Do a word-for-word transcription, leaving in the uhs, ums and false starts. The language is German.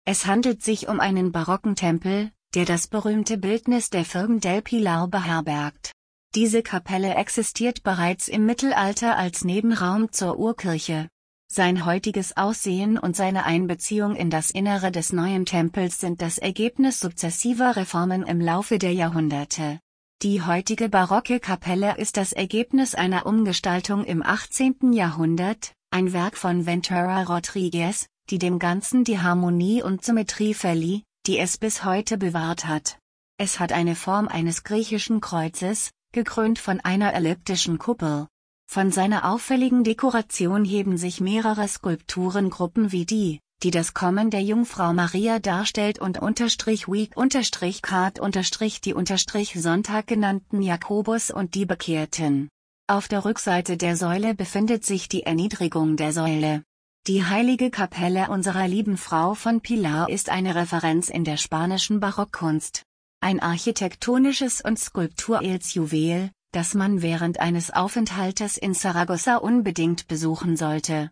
Es handelt sich um einen barocken Tempel, der das berühmte Bildnis der Virgen del Pilar beherbergt. Diese Kapelle existiert bereits im Mittelalter als Nebenraum zur Urkirche. Sein heutiges Aussehen und seine Einbeziehung in das Innere des neuen Tempels sind das Ergebnis sukzessiver Reformen im Laufe der Jahrhunderte. Die heutige barocke Kapelle ist das Ergebnis einer Umgestaltung im achtzehnten Jahrhundert, ein Werk von Ventura Rodriguez, die dem Ganzen die Harmonie und Symmetrie verlieh, die es bis heute bewahrt hat. Es hat eine Form eines griechischen Kreuzes, gekrönt von einer elliptischen Kuppel. Von seiner auffälligen Dekoration heben sich mehrere Skulpturengruppen wie die, die das Kommen der Jungfrau Maria darstellt und unterstrich Week unterstrich Card unterstrich die unterstrich Sonntag genannten Jakobus und die Bekehrten. Auf der Rückseite der Säule befindet sich die Erniedrigung der Säule. Die heilige Kapelle unserer lieben Frau von Pilar ist eine Referenz in der spanischen Barockkunst. Ein architektonisches und skulpturelles Juwel, das man während eines Aufenthaltes in Saragossa unbedingt besuchen sollte.